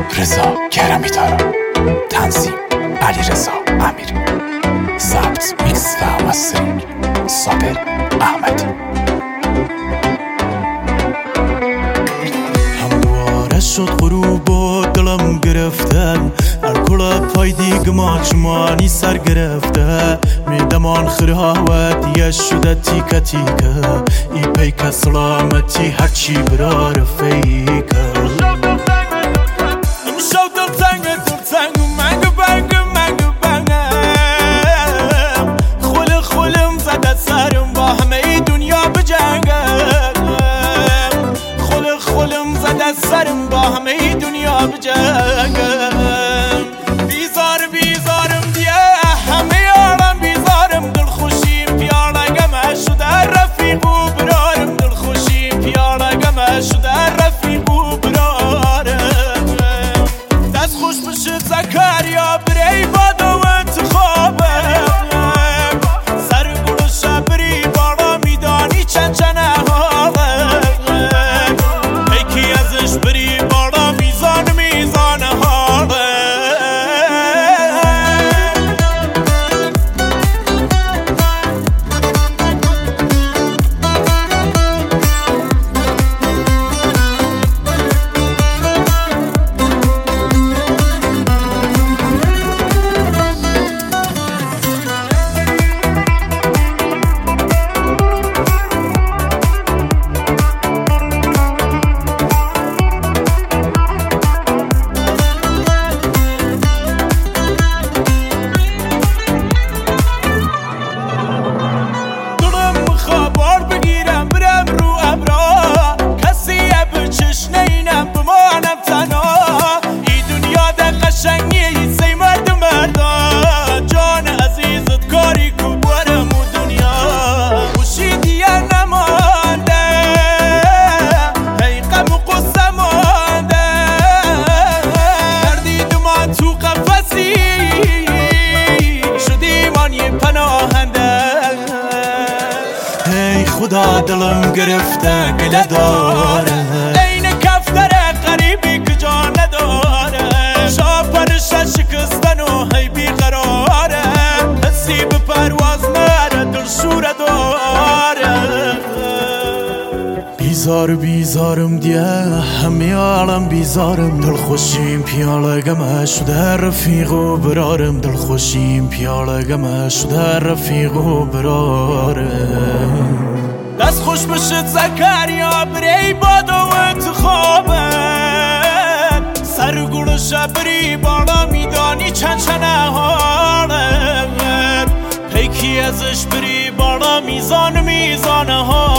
رضا کرمی تارا، تنظیم علیرضا امیری، ضبط میکس و مسترینگ صابر احمدی. همواره شد غروب و دلم گرفته، الکل پای دیگما چمانی سر گرفته، میدمان خراوت شده تیکه تیکه، ای پیک سلامتی هرچی برا رفیکه. سرم با همه دنیا بجنگم، بیزارم دیگه همه عالم بیزارم، دلخوشیم پیاله گمه شده رفیق و برارم، دلخوشیم پیاله گمه شده رفیق و برارم. دست خوش بشه زکریا بری باد و انتخابم، سر گل شبری بالا میدانی چند بری بالا میزان حاله. خدا دلم گرفته گله داره، این کفتر غریبی که جا نداره، شاپرش شکستن و هی بیقراره، حسی به پرواز نره دل شوره داره. بیزارم دیگه همه عالم بیزارم، دلخوشیم پیاله گمه شده رفیق و برارم، دلخوشیم پیاله گمه شده رفیق و برارم. دست خوش بشه زکریا بری باد و انتخابم، سر گل شبری بالا میدانی چند حالم، پیکی ازش بری بالا میزان حالم.